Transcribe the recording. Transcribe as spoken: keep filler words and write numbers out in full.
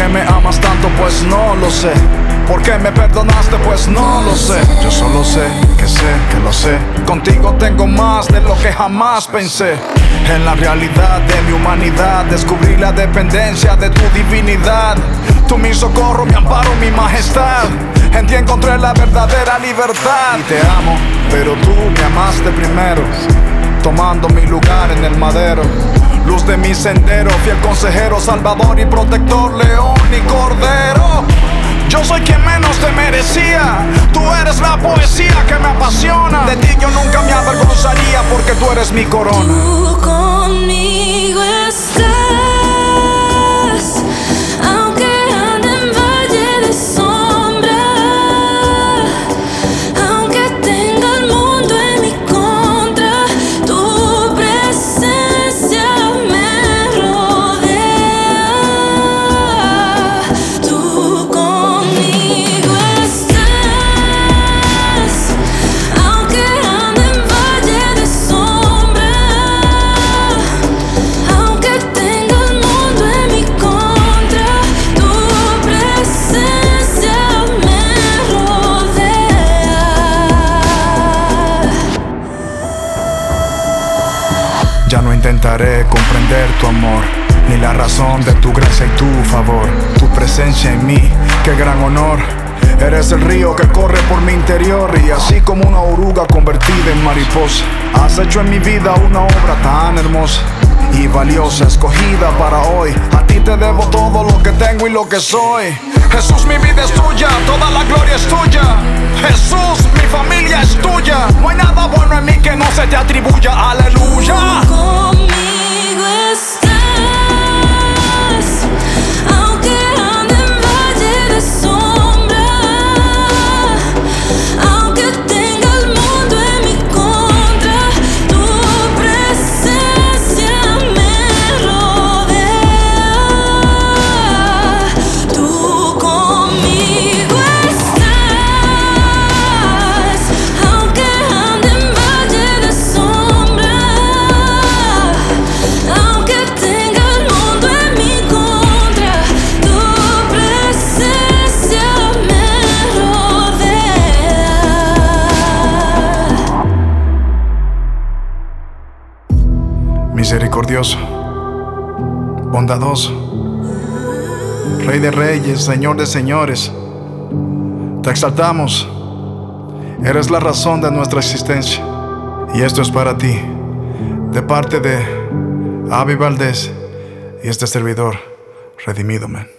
qué me amas tanto? Pues no lo sé. ¿Por qué me perdonaste? Pues no lo sé. Yo solo sé que sé que lo sé. Contigo tengo más de lo que jamás pensé. En la realidad de mi humanidad descubrí la dependencia de tu divinidad. Tú mi socorro, mi amparo, mi majestad. En ti encontré la verdadera libertad. Y te amo, pero tú me amaste primero, tomando mi lugar en el madero. Luz de mi sendero, fiel consejero, salvador y protector, león y cordero. Yo soy quien menos te merecía. Tú eres la poesía que me apasiona. De ti yo nunca me avergonzaría, porque tú eres mi corona. Tú conmigo estás, aunque ande en valle de sombra, aunque tenga el mundo en mi contra, tu presencia me rodea. Tú conmigo estás, aunque ande en valle de sombra, aunque tenga el mundo en mi contra, tu presencia me rodea. Ya no intentaré comprender tu amor, ni la razón de tu gracia y tu favor. Tu presencia en mí, qué gran honor. Eres el río que corre por mi interior, y así como una oruga convertida en mariposa, has hecho en mi vida una obra tan hermosa y valiosa, escogida para hoy. A ti te debo todo lo que tengo y lo que soy. Jesús, mi vida es tuya, toda la gloria es tuya. Jesús, mi familia es tuya. No hay nada bueno en mí que no se te atribuya. Aleluya. Conmigo estás, aunque ande en valle de sombra, aunque tenga el mundo en mi contra, tu presencia me rodea. Tú conmigo estás, aunque ande en valle de sombra, aunque tenga el mundo en mi contra, tu presencia me rodea. Misericordioso, bondadoso, Rey de reyes, Señor de señores, te exaltamos. Eres la razón de nuestra existencia, y esto es para ti, de parte de Avi Valdés y este servidor, Redimido Man.